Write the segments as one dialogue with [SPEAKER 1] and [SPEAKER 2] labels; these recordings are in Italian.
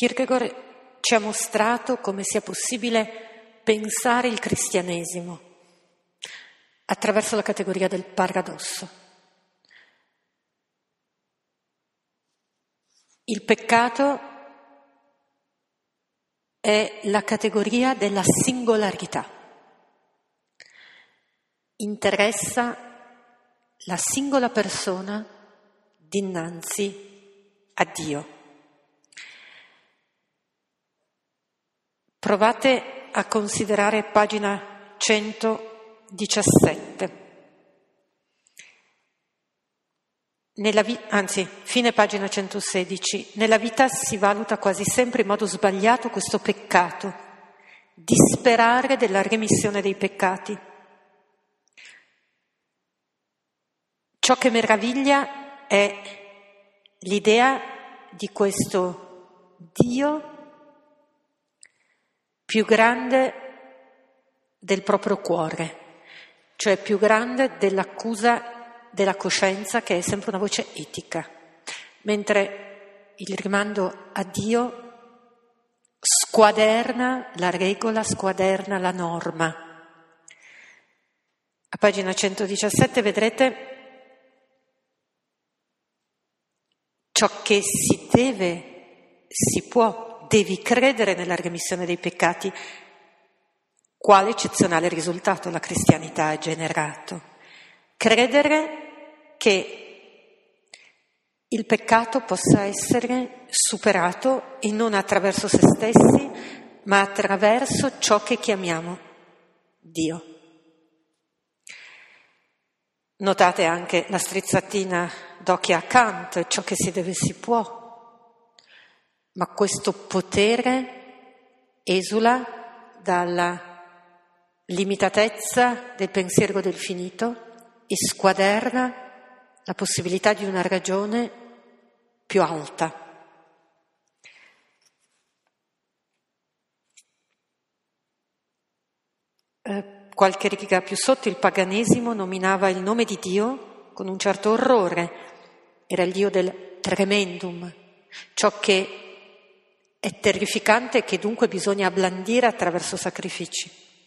[SPEAKER 1] Kierkegaard ci ha mostrato come sia possibile pensare il cristianesimo attraverso la categoria del paradosso. Il peccato è la categoria della singolarità. Interessa la singola persona dinanzi a Dio. Provate a considerare pagina 117. Fine pagina 116. Nella vita si valuta quasi sempre in modo sbagliato questo peccato, disperare della remissione dei peccati. Ciò che meraviglia è l'idea di questo Dio più grande del proprio cuore, cioè più grande dell'accusa della coscienza, che è sempre una voce etica, mentre il rimando a Dio squaderna la regola, squaderna la norma. A pagina 117 vedrete ciò che si può, devi credere nella remissione dei peccati. Quale eccezionale risultato la cristianità ha generato? Credere che il peccato possa essere superato e non attraverso se stessi, ma attraverso ciò che chiamiamo Dio. Notate anche la strizzatina d'occhio a Kant, ciò che si deve si può. Ma questo potere esula dalla limitatezza del pensiero del finito e squaderna la possibilità di una ragione più alta. Qualche riga più sotto il paganesimo nominava il nome di Dio con un certo orrore. Era il Dio del tremendum, ciò che è terrificante e che dunque bisogna abblandire attraverso sacrifici,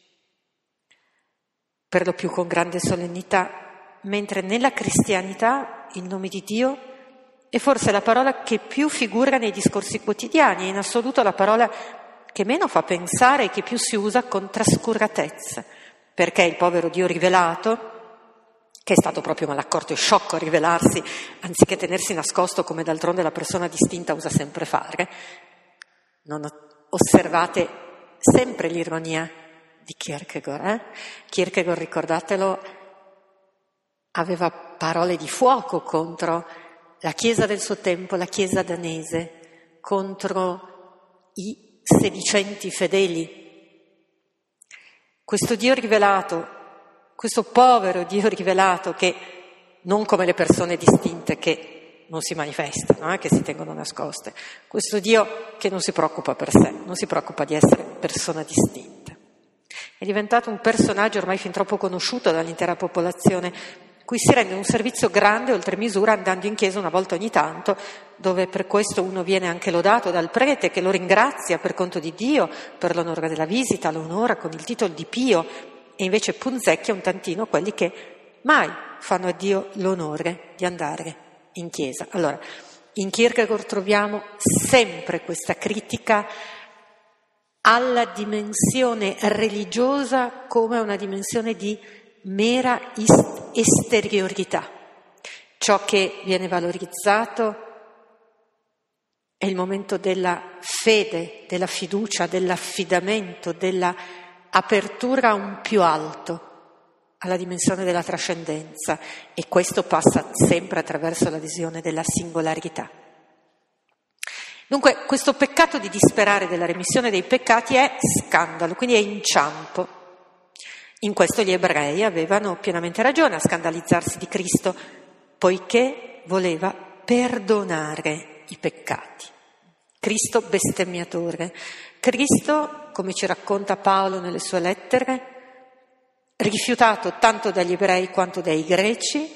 [SPEAKER 1] per lo più con grande solennità, mentre nella cristianità il nome di Dio è forse la parola che più figura nei discorsi quotidiani, è in assoluto la parola che meno fa pensare e che più si usa con trascuratezza, perché il povero Dio rivelato, che è stato proprio malaccorto e sciocco a rivelarsi, anziché tenersi nascosto come d'altronde la persona distinta usa sempre fare. Non osservate sempre l'ironia di Kierkegaard. Kierkegaard, ricordatelo, aveva parole di fuoco contro la Chiesa del suo tempo, la Chiesa danese, contro i sedicenti fedeli. Questo Dio rivelato, questo povero Dio rivelato, che non come le persone distinte che non si manifestano, che si tengono nascoste. Questo Dio che non si preoccupa per sé, non si preoccupa di essere persona distinta. È diventato un personaggio ormai fin troppo conosciuto dall'intera popolazione, cui si rende un servizio grande oltre misura andando in chiesa una volta ogni tanto, dove per questo uno viene anche lodato dal prete che lo ringrazia per conto di Dio, per l'onore della visita, lo onora con il titolo di Pio, e invece punzecchia un tantino quelli che mai fanno a Dio l'onore di andare in chiesa. Allora, in Kierkegaard troviamo sempre questa critica alla dimensione religiosa come una dimensione di mera esteriorità. Ciò che viene valorizzato è il momento della fede, della fiducia, dell'affidamento, della apertura a un più alto, alla dimensione della trascendenza, e questo passa sempre attraverso l'adesione della singolarità. Dunque questo peccato di disperare della remissione dei peccati è scandalo, quindi è inciampo. In questo gli ebrei avevano pienamente ragione a scandalizzarsi di Cristo, poiché voleva perdonare i peccati. Cristo bestemmiatore. Cristo, come ci racconta Paolo nelle sue lettere, rifiutato tanto dagli ebrei quanto dai greci,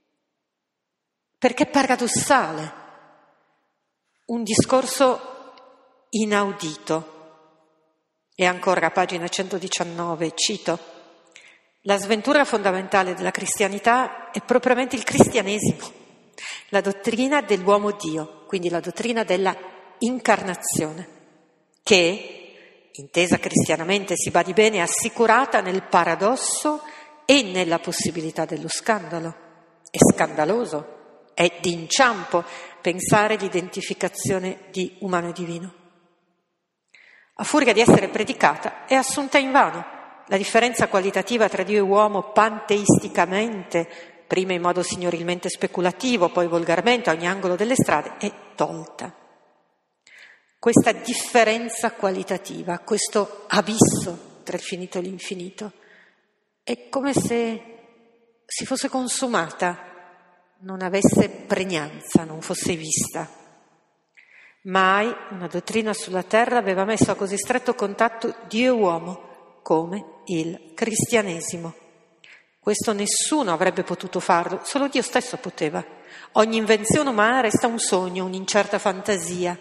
[SPEAKER 1] perché è paradossale. Un discorso inaudito. E ancora a pagina 119, cito: la sventura fondamentale della cristianità è propriamente il cristianesimo, la dottrina dell'uomo Dio, quindi la dottrina della incarnazione, che, intesa cristianamente, si badi bene, è assicurata nel paradosso e nella possibilità dello scandalo. È scandaloso, è d'inciampo pensare l'identificazione di umano e divino. A furia di essere predicata, è assunta invano. La differenza qualitativa tra Dio e uomo panteisticamente, prima in modo signorilmente speculativo, poi volgarmente a ogni angolo delle strade, è tolta. Questa differenza qualitativa, questo abisso tra il finito e l'infinito, è come se si fosse consumata, non avesse pregnanza, non fosse vista. Mai una dottrina sulla terra aveva messo a così stretto contatto Dio e uomo come il cristianesimo. Questo nessuno avrebbe potuto farlo, solo Dio stesso poteva. Ogni invenzione umana resta un sogno, un'incerta fantasia.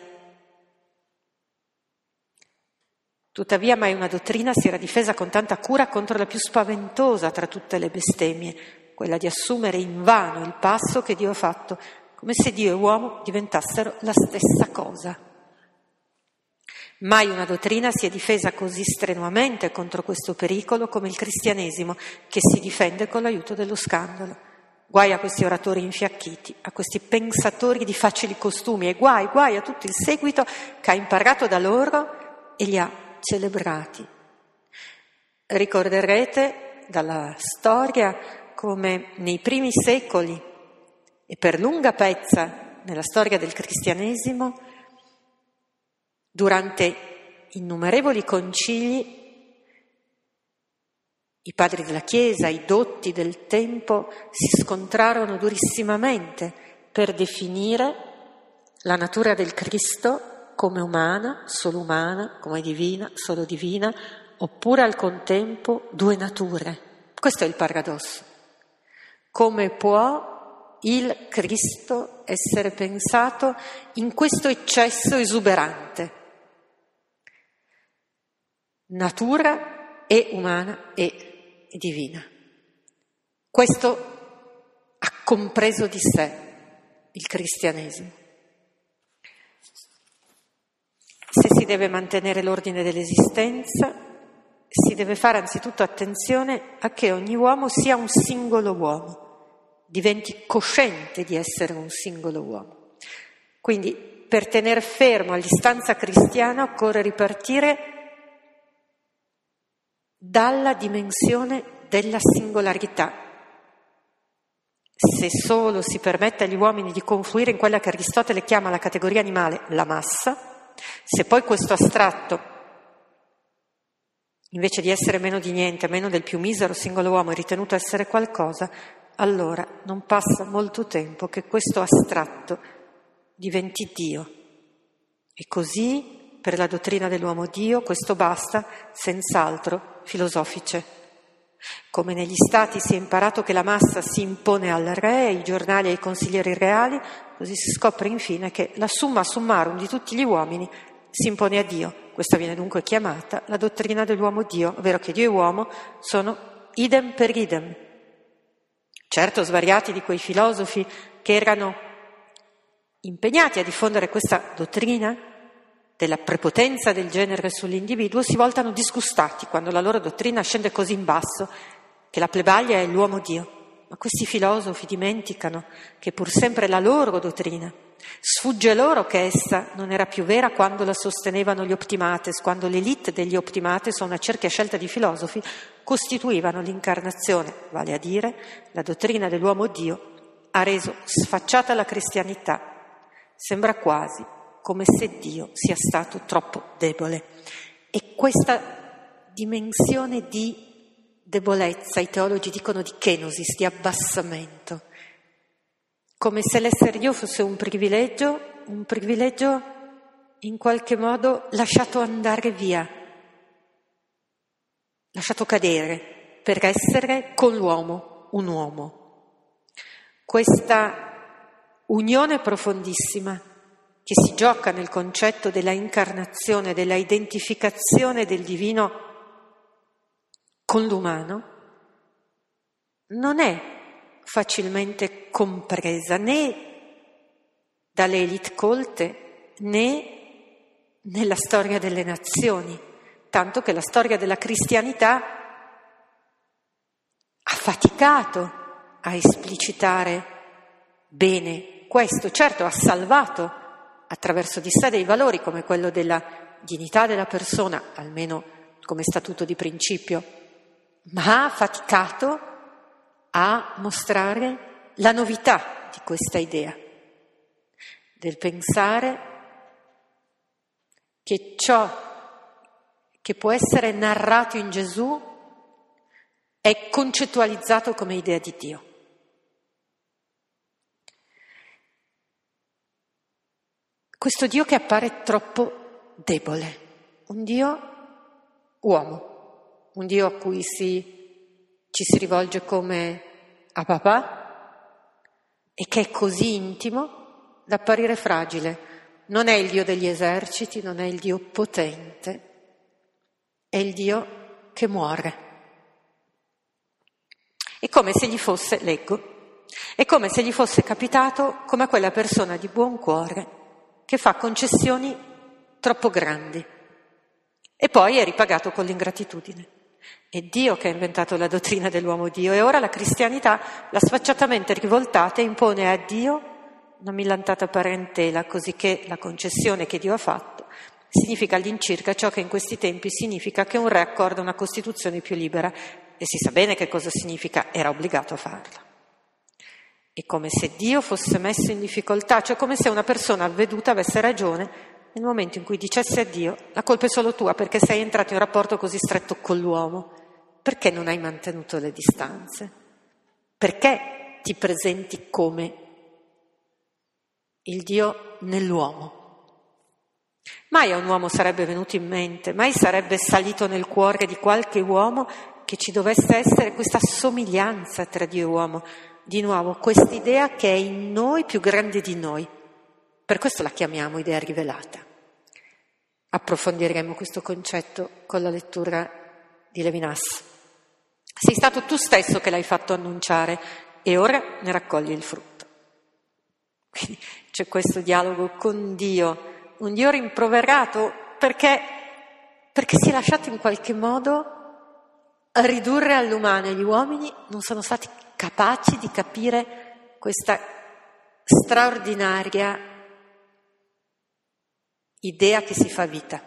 [SPEAKER 1] Tuttavia mai una dottrina si era difesa con tanta cura contro la più spaventosa tra tutte le bestemmie, quella di assumere invano il passo che Dio ha fatto, come se Dio e uomo diventassero la stessa cosa. Mai una dottrina si è difesa così strenuamente contro questo pericolo come il cristianesimo, che si difende con l'aiuto dello scandalo. Guai a questi oratori infiacchiti, a questi pensatori di facili costumi, e guai a tutto il seguito che ha imparato da loro e li ha celebrati. Ricorderete dalla storia come nei primi secoli e per lunga pezza nella storia del cristianesimo, durante innumerevoli concili, i padri della Chiesa, i dotti del tempo, si scontrarono durissimamente per definire la natura del Cristo come umana, come divina, solo divina, oppure al contempo due nature. Questo è il paradosso. Come può il Cristo essere pensato in questo eccesso esuberante? Natura è umana e divina. Questo ha compreso di sé il cristianesimo. Se si deve mantenere l'ordine dell'esistenza, si deve fare anzitutto attenzione a che ogni uomo sia un singolo uomo, diventi cosciente di essere un singolo uomo. Quindi per tener fermo all'istanza cristiana occorre ripartire dalla dimensione della singolarità. Se solo si permette agli uomini di confluire in quella che Aristotele chiama la categoria animale, la massa, se poi questo astratto, invece di essere meno di niente, meno del più misero singolo uomo, è ritenuto essere qualcosa, allora non passa molto tempo che questo astratto diventi Dio. E così, per la dottrina dell'uomo Dio, questo basta, senz'altro, filosofice. Come negli stati si è imparato che la massa si impone al re, ai giornali e ai consiglieri reali, così si scopre infine che la summa summarum di tutti gli uomini si impone a Dio. Questa viene dunque chiamata la dottrina dell'uomo Dio, ovvero che Dio e uomo sono idem per idem. Certo, svariati di quei filosofi che erano impegnati a diffondere questa dottrina della prepotenza del genere sull'individuo si voltano disgustati quando la loro dottrina scende così in basso che la plebaglia è l'uomo Dio. Ma questi filosofi dimenticano che pur sempre la loro dottrina sfugge loro che essa non era più vera quando la sostenevano gli optimates, quando l'élite degli optimates, o una cerchia scelta di filosofi, costituivano l'incarnazione, vale a dire la dottrina dell'uomo Dio, ha reso sfacciata la cristianità. Sembra quasi come se Dio sia stato troppo debole. E questa dimensione di debolezza, i teologi dicono di kenosis, di abbassamento, come se l'essere Dio fosse un privilegio in qualche modo lasciato andare via, lasciato cadere per essere con l'uomo un uomo. Questa unione profondissima che si gioca nel concetto della incarnazione, della identificazione del divino con l'umano, non è facilmente compresa né dalle élite colte né nella storia delle nazioni, tanto che la storia della cristianità ha faticato a esplicitare bene questo. Certo, ha salvato attraverso di sé dei valori come quello della dignità della persona, almeno come statuto di principio, ma ha faticato a mostrare la novità di questa idea, del pensare che ciò che può essere narrato in Gesù è concettualizzato come idea di Dio. Questo Dio che appare troppo debole, un Dio uomo, un Dio a cui ci si rivolge come a papà e che è così intimo da apparire fragile. Non è il Dio degli eserciti, non è il Dio potente, è il Dio che muore. È come se gli fosse, leggo, è come se gli fosse capitato come a quella persona di buon cuore che fa concessioni troppo grandi e poi è ripagato con l'ingratitudine. È Dio che ha inventato la dottrina dell'uomo Dio e ora la cristianità l'ha sfacciatamente rivoltata e impone a Dio una millantata parentela, così che la concessione che Dio ha fatto significa all'incirca ciò che in questi tempi significa che un re accorda una Costituzione più libera, e si sa bene che cosa significa, era obbligato a farla. È come se Dio fosse messo in difficoltà, cioè come se una persona avveduta avesse ragione nel momento in cui dicesse a Dio: la colpa è solo tua perché sei entrato in rapporto così stretto con l'uomo, perché non hai mantenuto le distanze, perché ti presenti come il Dio nell'uomo. Mai a un uomo sarebbe venuto in mente, mai sarebbe salito nel cuore di qualche uomo che ci dovesse essere questa somiglianza tra Dio e uomo. Di nuovo, quest'idea che è in noi più grande di noi. Per questo la chiamiamo idea rivelata. Approfondiremo questo concetto con la lettura di Levinas. Sei stato tu stesso che l'hai fatto annunciare e ora ne raccogli il frutto. Quindi c'è questo dialogo con Dio, un Dio rimproverato perché si è lasciato in qualche modo ridurre all'umano, e gli uomini non sono stati capaci di capire questa straordinaria idea che si fa vita.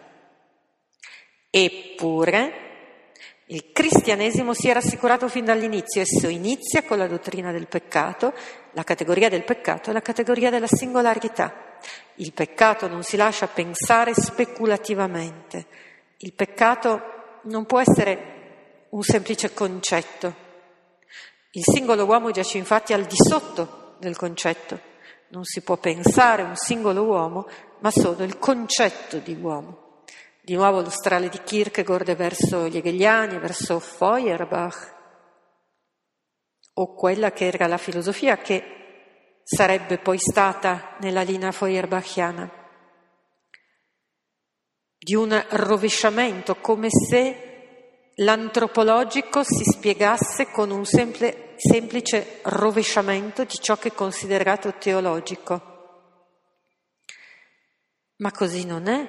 [SPEAKER 1] Eppure il cristianesimo si era assicurato fin dall'inizio. Esso inizia con la dottrina del peccato, la categoria del peccato è la categoria della singolarità. Il peccato non si lascia pensare speculativamente. Il peccato non può essere un semplice concetto. Il singolo uomo giace infatti al di sotto del concetto. Non si può pensare un singolo uomo, ma solo il concetto di uomo. Di nuovo lo strale di Kierkegaard è verso gli hegeliani, verso Feuerbach, o quella che era la filosofia che sarebbe poi stata nella linea feuerbachiana, di un rovesciamento, come se l'antropologico si spiegasse con un semplice rovesciamento di ciò che è considerato teologico. Ma così non è.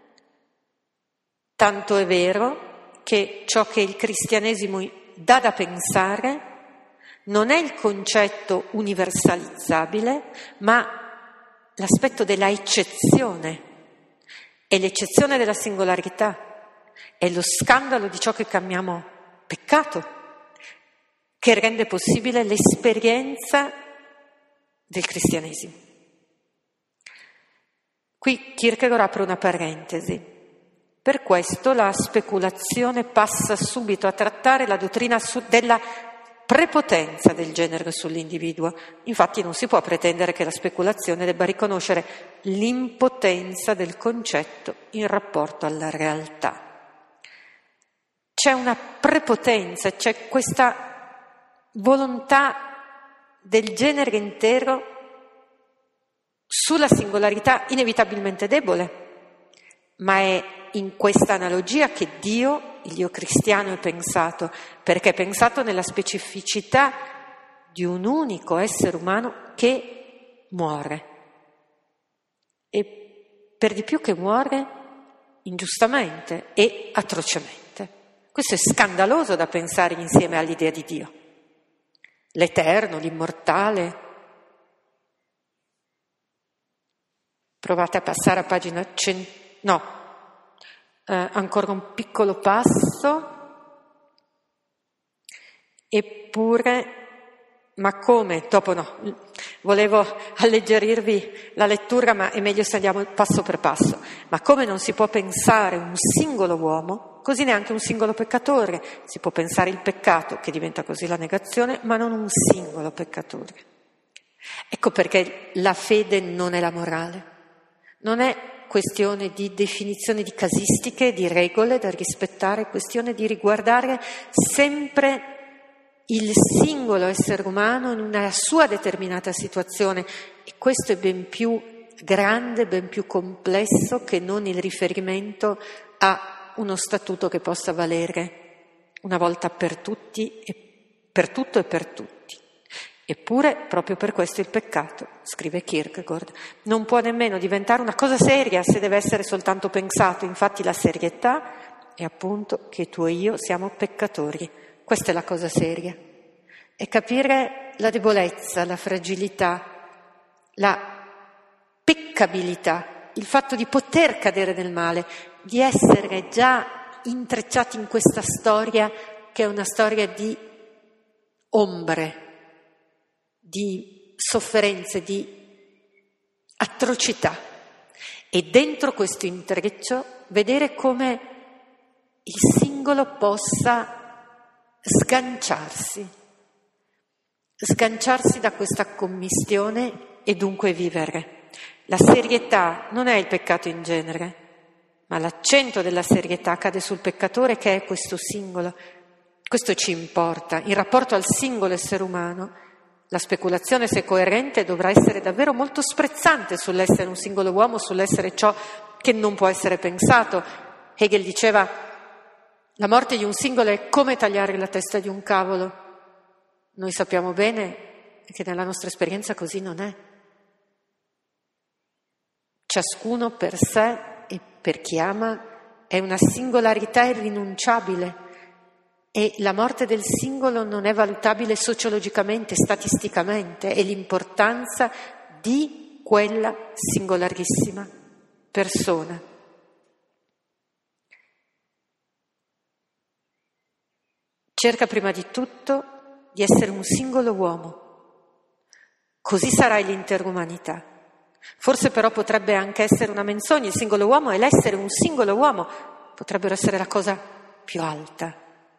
[SPEAKER 1] Tanto è vero che ciò che il cristianesimo dà da pensare non è il concetto universalizzabile, ma l'aspetto della eccezione, è l'eccezione della singolarità. È lo scandalo di ciò che chiamiamo peccato, che rende possibile l'esperienza del cristianesimo. Qui Kierkegaard apre una parentesi. Per questo la speculazione passa subito a trattare la dottrina della prepotenza del genere sull'individuo. Infatti non si può pretendere che la speculazione debba riconoscere l'impotenza del concetto in rapporto alla realtà. C'è una prepotenza, c'è questa volontà del genere intero sulla singolarità inevitabilmente debole, ma è in questa analogia che Dio, il Dio cristiano, è pensato, perché è pensato nella specificità di un unico essere umano che muore. E per di più che muore ingiustamente e atrocemente. Questo è scandaloso da pensare insieme all'idea di Dio. L'eterno, l'immortale. Provate a passare a pagina ancora un piccolo passo. Eppure, ma come? Dopo no, volevo alleggerirvi la lettura, ma è meglio se andiamo passo per passo. Ma come non si può pensare un singolo uomo, così neanche un singolo peccatore. Si può pensare il peccato, che diventa così la negazione, ma non un singolo peccatore. Ecco perché la fede non è la morale. Non è questione di definizioni di casistiche, di regole da rispettare, è questione di riguardare sempre il singolo essere umano in una sua determinata situazione, e questo è ben più grande, ben più complesso che non il riferimento a uno statuto che possa valere una volta per tutti e per tutto e per tutti. Eppure, proprio per questo il peccato, scrive Kierkegaard, non può nemmeno diventare una cosa seria se deve essere soltanto pensato. Infatti la serietà è appunto che tu e io siamo peccatori. Questa è la cosa seria. È capire la debolezza, la fragilità, la peccabilità, il fatto di poter cadere nel male, di essere già intrecciati in questa storia che è una storia di ombre, di sofferenze, di atrocità. E dentro questo intreccio vedere come il singolo possa sganciarsi da questa commistione e dunque vivere. La serietà non è il peccato in genere, ma l'accento della serietà cade sul peccatore che è questo singolo. Questo ci importa. In rapporto al singolo essere umano, la speculazione, se coerente, dovrà essere davvero molto sprezzante sull'essere un singolo uomo, sull'essere ciò che non può essere pensato. Hegel diceva: la morte di un singolo è come tagliare la testa di un cavolo. Noi sappiamo bene che nella nostra esperienza così non è. Ciascuno per sé e per chi ama è una singolarità irrinunciabile. E la morte del singolo non è valutabile sociologicamente, statisticamente, è l'importanza di quella singolarissima persona. Cerca prima di tutto di essere un singolo uomo, così sarai l'intera umanità. Forse però potrebbe anche essere una menzogna, il singolo uomo e l'essere un singolo uomo potrebbero essere la cosa più alta.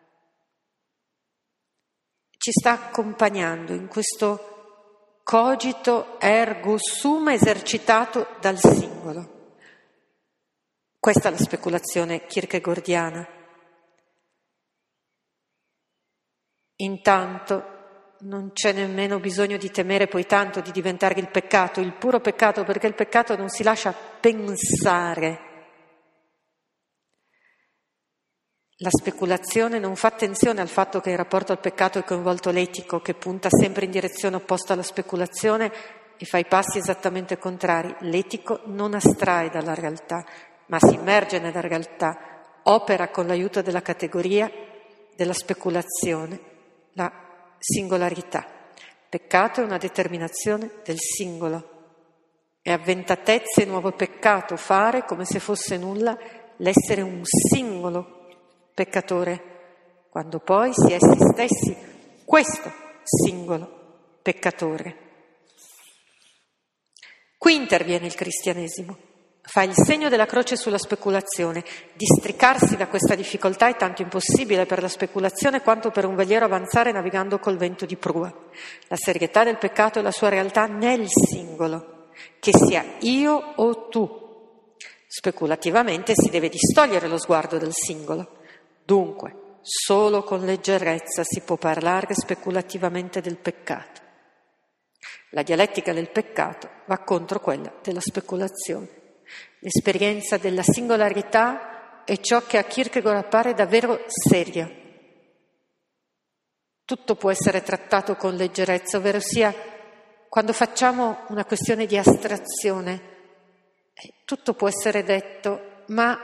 [SPEAKER 1] Ci sta accompagnando in questo cogito ergo sum esercitato dal singolo. Questa è la speculazione kierkegaardiana. Intanto non c'è nemmeno bisogno di temere poi tanto di diventare il peccato, il puro peccato, perché il peccato non si lascia pensare. La speculazione non fa attenzione al fatto che il rapporto al peccato è coinvolto l'etico, che punta sempre in direzione opposta alla speculazione e fa i passi esattamente contrari. L'etico non astrae dalla realtà, ma si immerge nella realtà, opera con l'aiuto della categoria della speculazione, la singolarità. Peccato è una determinazione del singolo. È avventatezza e nuovo peccato fare come se fosse nulla l'essere un singolo peccatore, quando poi si è se stessi questo singolo peccatore. Qui interviene il cristianesimo, fa il segno della croce sulla speculazione. Districarsi da questa difficoltà è tanto impossibile per la speculazione quanto per un veliero avanzare navigando col vento di prua. La serietà del peccato è la sua realtà nel singolo, che sia io o tu. Speculativamente si deve distogliere lo sguardo dal singolo. Dunque, solo con leggerezza si può parlare speculativamente del peccato. La dialettica del peccato va contro quella della speculazione. L'esperienza della singolarità è ciò che a Kierkegaard appare davvero serio. Tutto può essere trattato con leggerezza, ovvero sia quando facciamo una questione di astrazione, tutto può essere detto, ma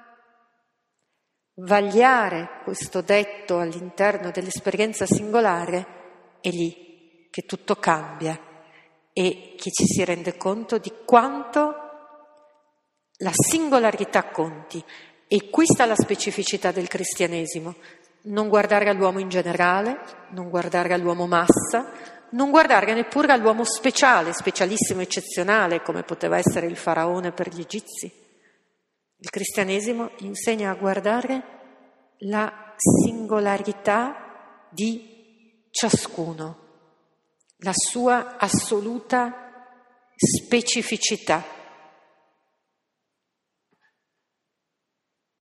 [SPEAKER 1] vagliare questo detto all'interno dell'esperienza singolare è lì che tutto cambia e che ci si rende conto di quanto la singolarità conti. E qui sta la specificità del cristianesimo: non guardare all'uomo in generale, non guardare all'uomo massa, non guardare neppure all'uomo speciale, specialissimo, eccezionale, come poteva essere il faraone per gli egizi. Il cristianesimo insegna a guardare la singolarità di ciascuno, la sua assoluta specificità.